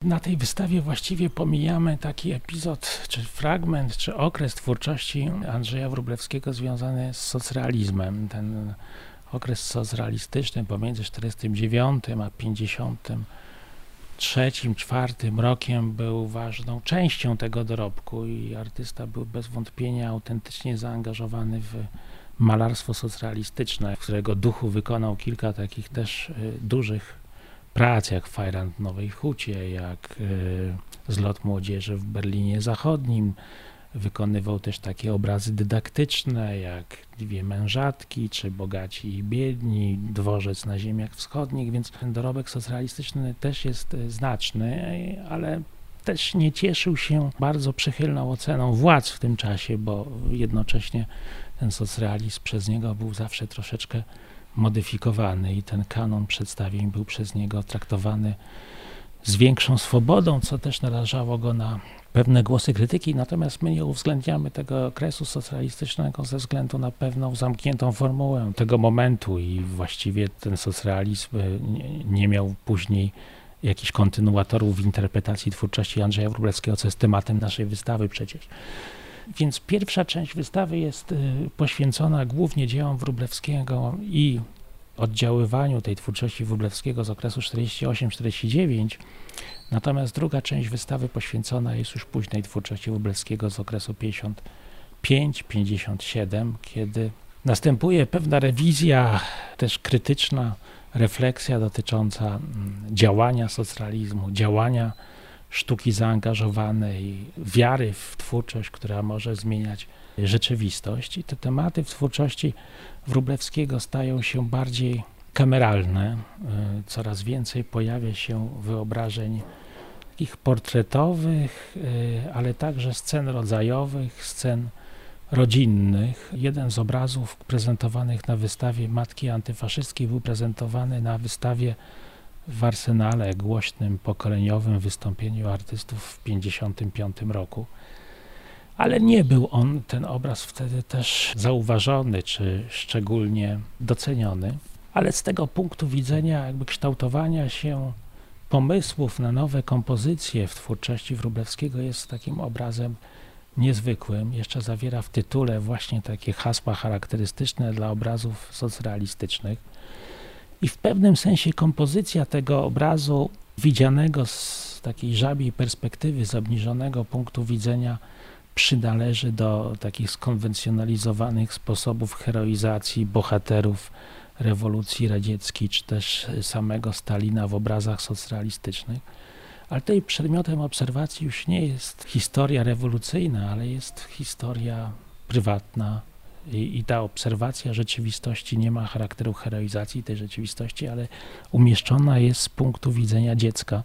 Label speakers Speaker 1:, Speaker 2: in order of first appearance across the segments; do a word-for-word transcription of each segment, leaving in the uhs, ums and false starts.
Speaker 1: Na tej wystawie właściwie pomijamy taki epizod, czy fragment, czy okres twórczości Andrzeja Wróblewskiego związany z socrealizmem. Ten okres socrealistyczny pomiędzy czterdziestym dziewiątym a pięćdziesiątym trzecim, czwartym rokiem był ważną częścią tego dorobku i artysta był bez wątpienia autentycznie zaangażowany w malarstwo socrealistyczne, w którego duchu wykonał kilka takich też y, dużych prac, jak Fajrant w Nowej Hucie, jak y, Zlot młodzieży w Berlinie Zachodnim. Wykonywał też takie obrazy dydaktyczne, jak Dwie mężatki, czy Bogaci i biedni, Dworzec na ziemiach wschodnich, więc ten dorobek socrealistyczny też jest znaczny, ale też nie cieszył się bardzo przychylną oceną władz w tym czasie, bo jednocześnie ten socrealizm przez niego był zawsze troszeczkę modyfikowany i ten kanon przedstawień był przez niego traktowany z większą swobodą, co też narażało go na pewne głosy krytyki, natomiast my nie uwzględniamy tego okresu socrealistycznego ze względu na pewną zamkniętą formułę tego momentu i właściwie ten socrealizm nie miał później jakichś kontynuatorów w interpretacji twórczości Andrzeja Wróblewskiego, co jest tematem naszej wystawy przecież. Więc pierwsza część wystawy jest poświęcona głównie dziełom Wróblewskiego i oddziaływaniu tej twórczości Wróblewskiego z okresu czterdziesty ósmy czterdziesty dziewiąty, natomiast druga część wystawy poświęcona jest już późnej twórczości Wróblewskiego z okresu pięćdziesiątego piątego pięćdziesiątego siódmego, kiedy następuje pewna rewizja, też krytyczna refleksja dotycząca działania socrealizmu, działania sztuki zaangażowanej, wiary w twórczość, która może zmieniać rzeczywistość. I te tematy w twórczości Wróblewskiego stają się bardziej kameralne. Coraz więcej pojawia się wyobrażeń takich portretowych, ale także scen rodzajowych, scen rodzinnych. Jeden z obrazów prezentowanych na wystawie Matki Antyfaszystki był prezentowany na wystawie w Arsenale, głośnym pokoleniowym wystąpieniu artystów w pięćdziesiątym piątym roku. Ale nie był on, ten obraz, wtedy też zauważony czy szczególnie doceniony. Ale z tego punktu widzenia jakby kształtowania się pomysłów na nowe kompozycje w twórczości Wróblewskiego jest takim obrazem niezwykłym. Jeszcze zawiera w tytule właśnie takie hasła charakterystyczne dla obrazów socrealistycznych. I w pewnym sensie kompozycja tego obrazu widzianego z takiej żabiej perspektywy, z obniżonego punktu widzenia przynależy do takich skonwencjonalizowanych sposobów heroizacji bohaterów rewolucji radzieckiej, czy też samego Stalina w obrazach socrealistycznych. Ale tutaj przedmiotem obserwacji już nie jest historia rewolucyjna, ale jest historia prywatna i, i ta obserwacja rzeczywistości nie ma charakteru heroizacji tej rzeczywistości, ale umieszczona jest z punktu widzenia dziecka.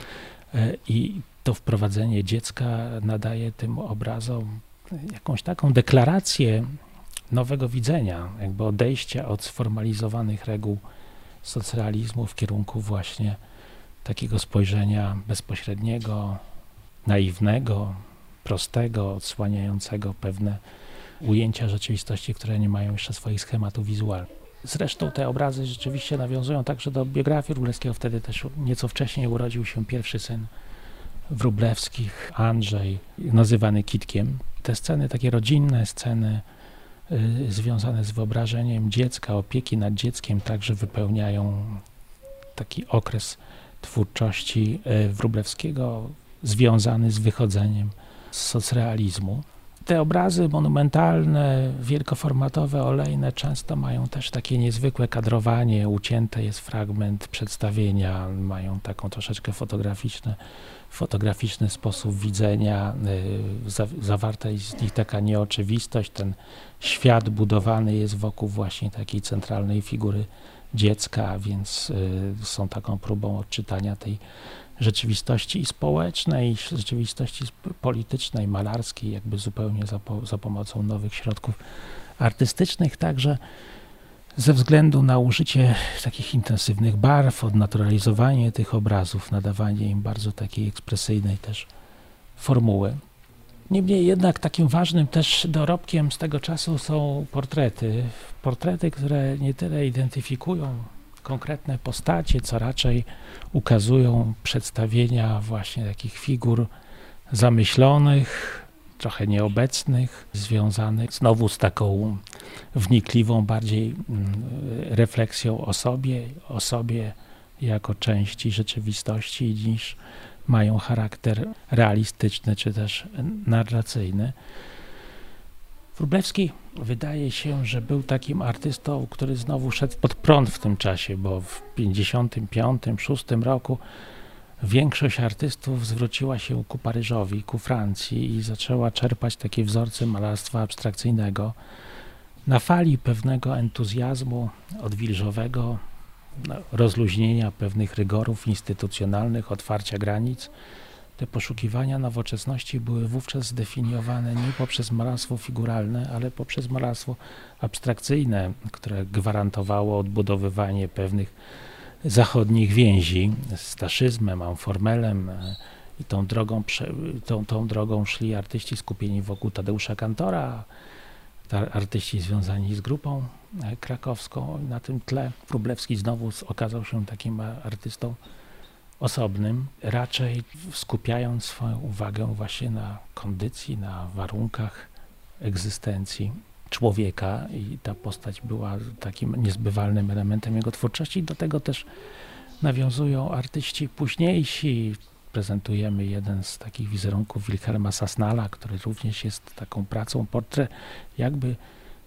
Speaker 1: I to wprowadzenie dziecka nadaje tym obrazom jakąś taką deklarację nowego widzenia, jakby odejścia od sformalizowanych reguł socrealizmu w kierunku właśnie takiego spojrzenia bezpośredniego, naiwnego, prostego, odsłaniającego pewne ujęcia rzeczywistości, które nie mają jeszcze swoich schematów wizualnych. Zresztą te obrazy rzeczywiście nawiązują także do biografii Wróblewskiego. Wtedy też nieco wcześniej urodził się pierwszy syn Wróblewskich, Andrzej, nazywany Kitkiem. Te sceny, takie rodzinne sceny y, związane z wyobrażeniem dziecka, opieki nad dzieckiem, także wypełniają taki okres twórczości y, Wróblewskiego związany z wychodzeniem z socrealizmu. Te obrazy monumentalne, wielkoformatowe, olejne często mają też takie niezwykłe kadrowanie, ucięte jest fragment przedstawienia, mają taką troszeczkę fotograficzny, fotograficzny sposób widzenia, zawarta jest w nich taka nieoczywistość, ten świat budowany jest wokół właśnie takiej centralnej figury dziecka, więc są taką próbą odczytania tej rzeczywistości i społecznej, i rzeczywistości politycznej, malarskiej, jakby zupełnie za, po, za pomocą nowych środków artystycznych, także ze względu na użycie takich intensywnych barw, odnaturalizowanie tych obrazów, nadawanie im bardzo takiej ekspresyjnej też formuły. Niemniej jednak takim ważnym też dorobkiem z tego czasu są portrety. Portrety, które nie tyle identyfikują konkretne postacie, co raczej ukazują przedstawienia właśnie takich figur zamyślonych, trochę nieobecnych, związanych znowu z taką wnikliwą bardziej refleksją o sobie, o sobie jako części rzeczywistości, niż mają charakter realistyczny czy też narracyjny. Wróblewski wydaje się, że był takim artystą, który znowu szedł pod prąd w tym czasie, bo w pięćdziesiątym piątym, szóstym roku większość artystów zwróciła się ku Paryżowi, ku Francji i zaczęła czerpać takie wzorce malarstwa abstrakcyjnego na fali pewnego entuzjazmu odwilżowego, rozluźnienia pewnych rygorów instytucjonalnych, otwarcia granic. Te poszukiwania nowoczesności były wówczas zdefiniowane nie poprzez malarstwo figuralne, ale poprzez malarstwo abstrakcyjne, które gwarantowało odbudowywanie pewnych zachodnich więzi z staszyzmem, amformelem i tą drogą, tą, tą drogą szli artyści skupieni wokół Tadeusza Kantora, artyści związani z grupą krakowską. Na tym tle Wróblewski znowu okazał się takim artystą osobnym, raczej skupiając swoją uwagę właśnie na kondycji, na warunkach egzystencji człowieka i ta postać była takim niezbywalnym elementem jego twórczości. Do tego też nawiązują artyści późniejsi. Prezentujemy jeden z takich wizerunków Wilhelma Sasnala, który również jest taką pracą portret, jakby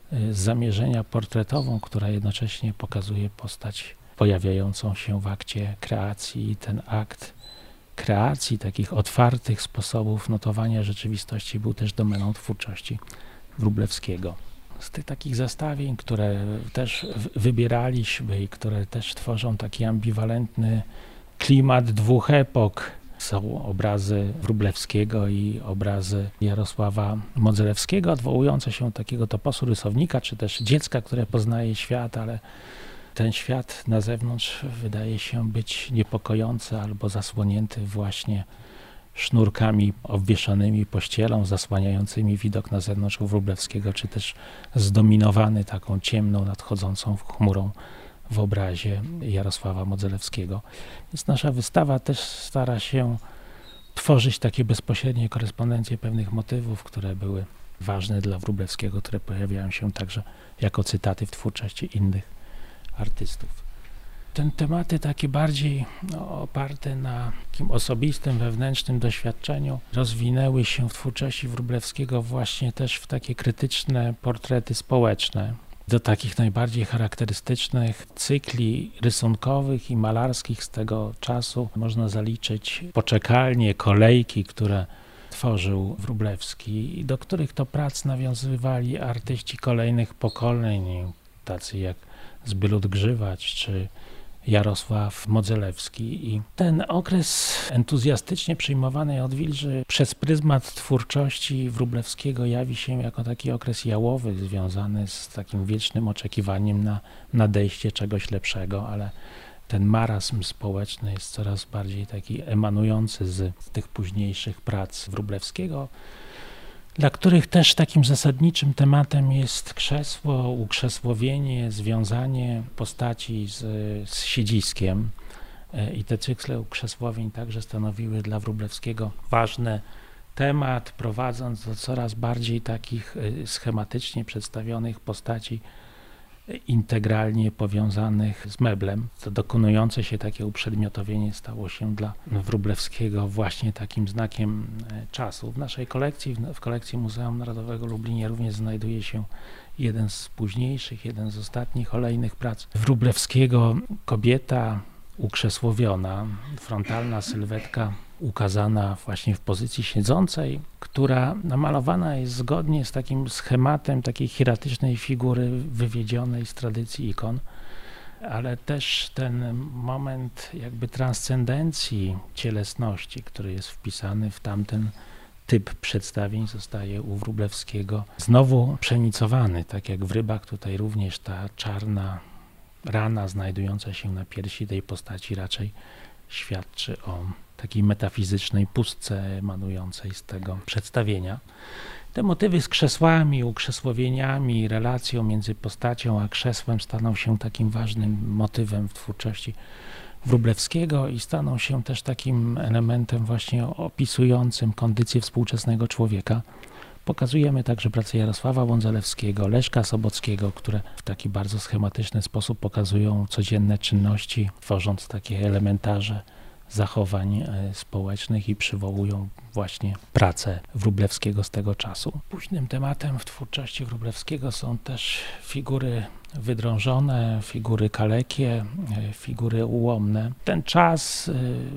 Speaker 1: z zamierzenia portretową, która jednocześnie pokazuje postać pojawiającą się w akcie kreacji. I ten akt kreacji, takich otwartych sposobów notowania rzeczywistości był też domeną twórczości Wróblewskiego. Z tych takich zestawień, które też wybieraliśmy i które też tworzą taki ambiwalentny klimat dwóch epok, są obrazy Wróblewskiego i obrazy Jarosława Modzelewskiego, odwołujące się do takiego toposu rysownika, czy też dziecka, które poznaje świat, ale ten świat na zewnątrz wydaje się być niepokojący albo zasłonięty właśnie sznurkami obwieszonymi pościelą, zasłaniającymi widok na zewnątrz u Wróblewskiego, czy też zdominowany taką ciemną, nadchodzącą chmurą w obrazie Jarosława Modzelewskiego. Więc nasza wystawa też stara się tworzyć takie bezpośrednie korespondencje pewnych motywów, które były ważne dla Wróblewskiego, które pojawiają się także jako cytaty w twórczości innych artystów. Ten tematy takie bardziej no, oparte na takim osobistym, wewnętrznym doświadczeniu rozwinęły się w twórczości Wróblewskiego właśnie też w takie krytyczne portrety społeczne. Do takich najbardziej charakterystycznych cykli rysunkowych i malarskich z tego czasu można zaliczyć poczekalnie, kolejki, które tworzył Wróblewski i do których to prac nawiązywali artyści kolejnych pokoleń, tacy jak Zbylut Grzywacz czy Jarosław Modzelewski. I ten okres entuzjastycznie przyjmowanej odwilży przez pryzmat twórczości Wróblewskiego jawi się jako taki okres jałowy, związany z takim wiecznym oczekiwaniem na nadejście czegoś lepszego, ale ten marazm społeczny jest coraz bardziej taki emanujący z tych późniejszych prac Wróblewskiego, dla których też takim zasadniczym tematem jest krzesło, ukrzesłowienie, związanie postaci z, z siedziskiem. I te cykle ukrzesłowień także stanowiły dla Wróblewskiego ważny temat, prowadząc do coraz bardziej takich schematycznie przedstawionych postaci integralnie powiązanych z meblem. To dokonujące się takie uprzedmiotowienie stało się dla Wróblewskiego właśnie takim znakiem czasu. W naszej kolekcji, w kolekcji Muzeum Narodowego w Lublinie również znajduje się jeden z późniejszych, jeden z ostatnich olejnych prac Wróblewskiego. Kobieta ukrzesłowiona, frontalna sylwetka ukazana właśnie w pozycji siedzącej, która namalowana jest zgodnie z takim schematem takiej hieratycznej figury wywiedzionej z tradycji ikon, ale też ten moment jakby transcendencji cielesności, który jest wpisany w tamten typ przedstawień, zostaje u Wróblewskiego znowu przenicowany, tak jak w Rybach. Tutaj również ta czarna rana znajdująca się na piersi tej postaci raczej świadczy o takiej metafizycznej pustce emanującej z tego przedstawienia. Te motywy z krzesłami, ukrzesłowieniami, relacją między postacią a krzesłem staną się takim ważnym motywem w twórczości Wróblewskiego i staną się też takim elementem właśnie opisującym kondycję współczesnego człowieka. Pokazujemy także pracę Jarosława Łądzelewskiego, Leszka Sobockiego, które w taki bardzo schematyczny sposób pokazują codzienne czynności, tworząc takie elementarze zachowań społecznych i przywołują właśnie pracę Wróblewskiego z tego czasu. Późnym tematem w twórczości Wróblewskiego są też figury wydrążone, figury kalekie, figury ułomne. Ten czas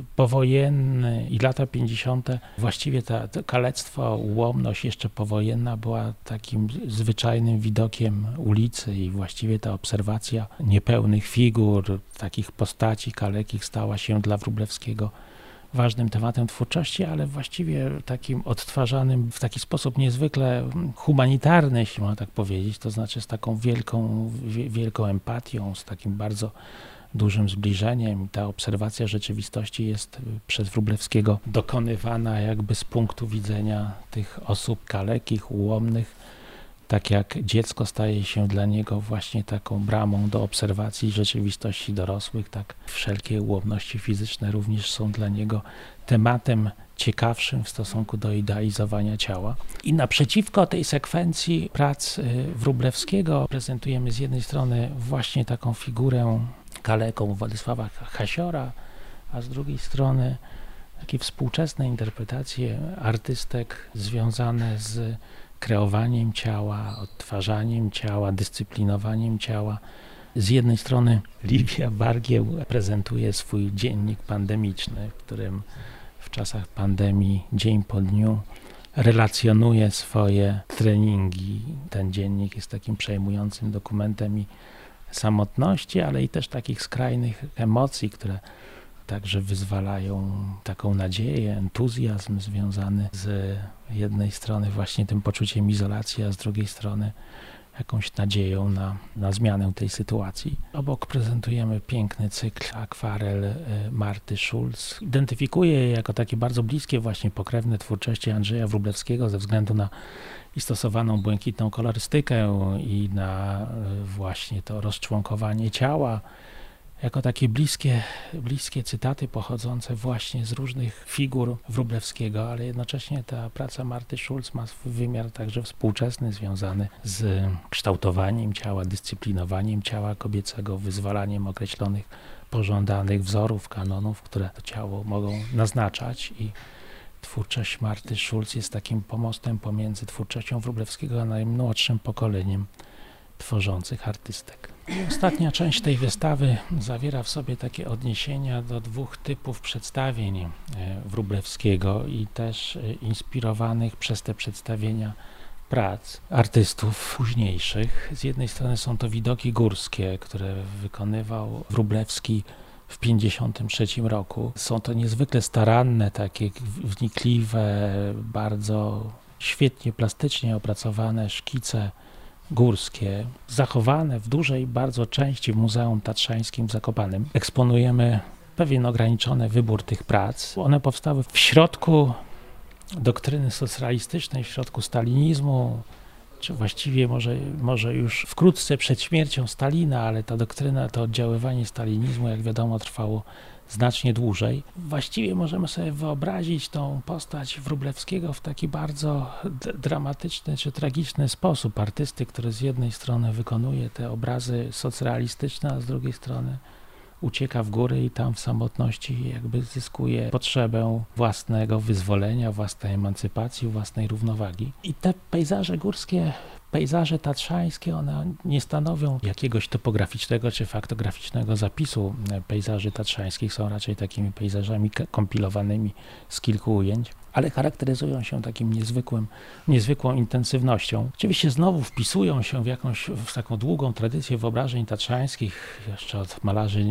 Speaker 1: powojenny i lata pięćdziesiąte, właściwie ta, to kalectwo, ułomność jeszcze powojenna była takim zwyczajnym widokiem ulicy i właściwie ta obserwacja niepełnych figur, takich postaci kalekich stała się dla Wróblewskiego ważnym tematem twórczości, ale właściwie takim odtwarzanym w taki sposób niezwykle humanitarny, jeśli można tak powiedzieć, to znaczy z taką wielką, wielką empatią, z takim bardzo dużym zbliżeniem. Ta obserwacja rzeczywistości jest przez Wróblewskiego dokonywana jakby z punktu widzenia tych osób kalekich, ułomnych, tak jak dziecko staje się dla niego właśnie taką bramą do obserwacji rzeczywistości dorosłych, tak wszelkie ułomności fizyczne również są dla niego tematem ciekawszym w stosunku do idealizowania ciała. I naprzeciwko tej sekwencji prac Wróblewskiego prezentujemy z jednej strony właśnie taką figurę kaleką Władysława Hasiora, a z drugiej strony takie współczesne interpretacje artystek związane z kreowaniem ciała, odtwarzaniem ciała, dyscyplinowaniem ciała. Z jednej strony Liwia Bargieł prezentuje swój dziennik pandemiczny, w którym w czasach pandemii dzień po dniu relacjonuje swoje treningi. Ten dziennik jest takim przejmującym dokumentem i samotności, ale i też takich skrajnych emocji, które także wyzwalają taką nadzieję, entuzjazm związany z jednej strony właśnie tym poczuciem izolacji, a z drugiej strony jakąś nadzieją na, na zmianę tej sytuacji. Obok prezentujemy piękny cykl akwarel Marty Schulz. Identyfikuje je jako takie bardzo bliskie właśnie pokrewne twórczości Andrzeja Wróblewskiego ze względu na i stosowaną błękitną kolorystykę i na właśnie to rozczłonkowanie ciała, jako takie bliskie, bliskie cytaty pochodzące właśnie z różnych figur Wróblewskiego, ale jednocześnie ta praca Marty Schulz ma swój wymiar także współczesny, związany z kształtowaniem ciała, dyscyplinowaniem ciała kobiecego, wyzwalaniem określonych pożądanych wzorów, kanonów, które to ciało mogą naznaczać i twórczość Marty Schulz jest takim pomostem pomiędzy twórczością Wróblewskiego a najmłodszym pokoleniem tworzących artystek. I ostatnia część tej wystawy zawiera w sobie takie odniesienia do dwóch typów przedstawień Wróblewskiego i też inspirowanych przez te przedstawienia prac artystów późniejszych. Z jednej strony są to widoki górskie, które wykonywał Wróblewski w pięćdziesiątym trzecim roku. Są to niezwykle staranne, takie wnikliwe, bardzo świetnie plastycznie opracowane szkice górskie, zachowane w dużej bardzo części w Muzeum Tatrzańskim w Zakopanem. Eksponujemy pewien ograniczony wybór tych prac. One powstały w środku doktryny socjalistycznej, w środku stalinizmu, czy właściwie może, może już wkrótce przed śmiercią Stalina, ale ta doktryna, to oddziaływanie stalinizmu, jak wiadomo, trwało znacznie dłużej. Właściwie możemy sobie wyobrazić tą postać Wróblewskiego w taki bardzo dramatyczny czy tragiczny sposób. Artysty, który z jednej strony wykonuje te obrazy socrealistyczne, a z drugiej strony ucieka w góry i tam w samotności jakby zyskuje potrzebę własnego wyzwolenia, własnej emancypacji, własnej równowagi. I te pejzaże górskie, pejzaże tatrzańskie, one nie stanowią jakiegoś topograficznego czy faktograficznego zapisu pejzaży tatrzańskich, są raczej takimi pejzażami kompilowanymi z kilku ujęć, ale charakteryzują się takim niezwykłym, niezwykłą intensywnością. Oczywiście znowu wpisują się w jakąś w taką długą tradycję wyobrażeń tatrzańskich, jeszcze od malarzy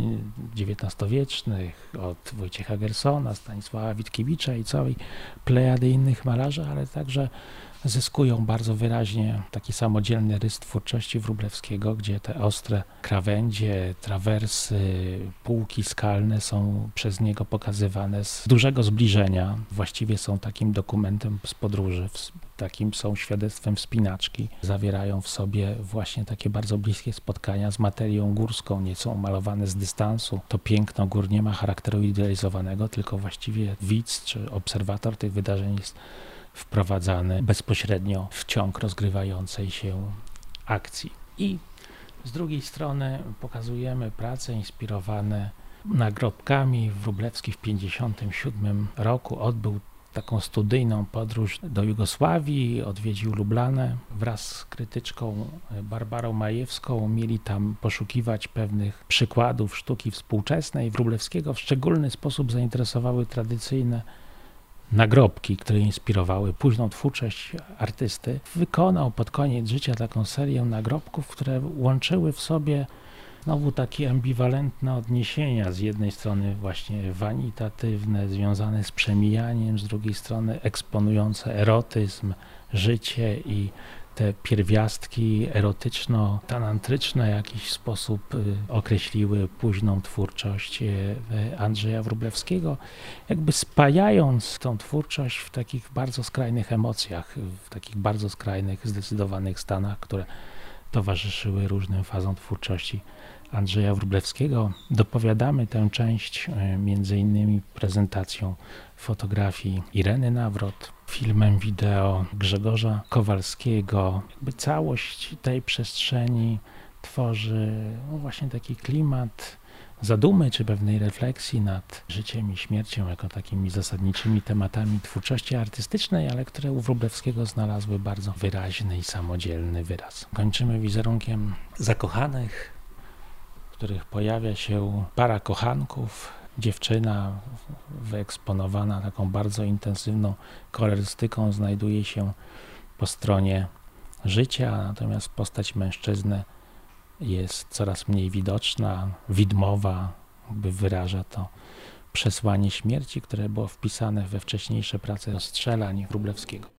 Speaker 1: dziewiętnastowiecznych, od Wojciecha Gersona, Stanisława Witkiewicza i całej plejady innych malarzy, ale także zyskują bardzo wyraźnie taki samodzielny rys twórczości Wróblewskiego, gdzie te ostre krawędzie, trawersy, półki skalne są przez niego pokazywane z dużego zbliżenia. Właściwie są takim dokumentem z podróży, takim są świadectwem wspinaczki. Zawierają w sobie właśnie takie bardzo bliskie spotkania z materią górską, nie są malowane z dystansu. To piękno gór nie ma charakteru idealizowanego, tylko właściwie widz czy obserwator tych wydarzeń jest wprowadzany bezpośrednio w ciąg rozgrywającej się akcji. I z drugiej strony pokazujemy prace inspirowane nagrobkami. Wróblewski w tysiąc dziewięćset pięćdziesiątym siódmym roku odbył taką studyjną podróż do Jugosławii, odwiedził Lublanę wraz z krytyczką Barbarą Majewską. Mieli tam poszukiwać pewnych przykładów sztuki współczesnej. Wróblewskiego w szczególny sposób zainteresowały tradycyjne nagrobki, które inspirowały późną twórczość artysty. Wykonał pod koniec życia taką serię nagrobków, które łączyły w sobie znowu takie ambiwalentne odniesienia. Z jednej strony właśnie wanitatywne, związane z przemijaniem, z drugiej strony eksponujące erotyzm, życie i te pierwiastki erotyczno-tanantryczne w jakiś sposób określiły późną twórczość Andrzeja Wróblewskiego, jakby spajając tą twórczość w takich bardzo skrajnych emocjach, w takich bardzo skrajnych, zdecydowanych stanach, które towarzyszyły różnym fazom twórczości Andrzeja Wróblewskiego. Dopowiadamy tę część między innymi prezentacją fotografii Ireny Nawrot, filmem wideo Grzegorza Kowalskiego. Jakby całość tej przestrzeni tworzy no właśnie taki klimat zadumy czy pewnej refleksji nad życiem i śmiercią jako takimi zasadniczymi tematami twórczości artystycznej, ale które u Wróblewskiego znalazły bardzo wyraźny i samodzielny wyraz. Kończymy wizerunkiem zakochanych, w których pojawia się para kochanków, dziewczyna wyeksponowana taką bardzo intensywną kolorystyką znajduje się po stronie życia, natomiast postać mężczyzny jest coraz mniej widoczna, widmowa, jakby wyraża to przesłanie śmierci, które było wpisane we wcześniejsze prace o strzelań Wróblewskiego.